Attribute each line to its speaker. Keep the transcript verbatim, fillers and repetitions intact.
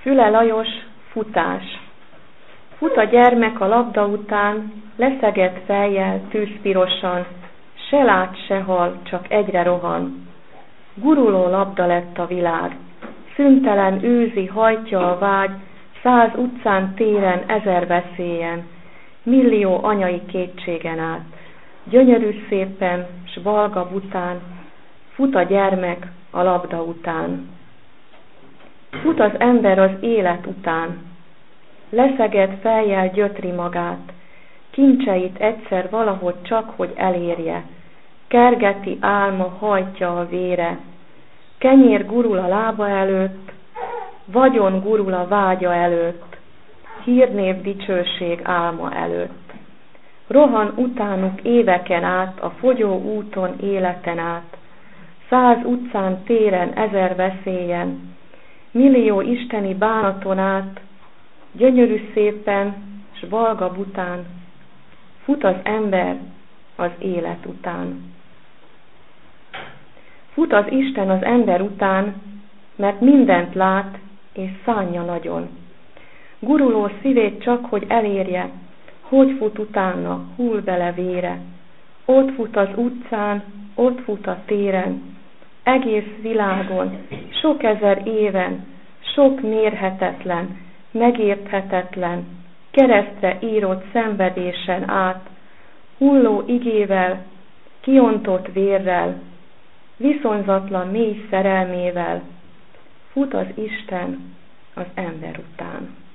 Speaker 1: Füle Lajos, futás. Fut a gyermek a labda után, leszegett fejjel, tűzpirosan, se lát, se hall, csak egyre rohan. Guruló labda lett a világ, szüntelen űzi, hajtja a vágy, száz utcán, téren, ezer veszélyen, millió anyai kétségen át. Gyönyörű szépen, s valga bután, fut a gyermek a labda után. Fut az ember az élet után, leszegett fejjel gyötri magát, kincseit egyszer valahogy csak, hogy elérje, kergeti álma, hajtja a vére, kenyér gurul a lába előtt, vagyon gurul a vágya előtt, hírnév, dicsőség álma előtt. Rohan utánuk éveken át, a fogyó úton, életen át, száz utcán, téren, ezer veszélyen, millió isteni bánaton át, gyönyörű szépen, s valga bután, fut az ember az élet után. Fut az Isten az ember után, mert mindent lát, és szánja nagyon. Guruló szívét csak, hogy elérje, hogy fut utána, hull bele vére. Ott fut az utcán, ott fut a téren, egész világon, sok ezer éven, sok mérhetetlen, megérthetetlen, keresztre írott szenvedésen át, hulló igével, kiontott vérrel, viszonyzatlan mély szerelmével, fut az Isten az ember után.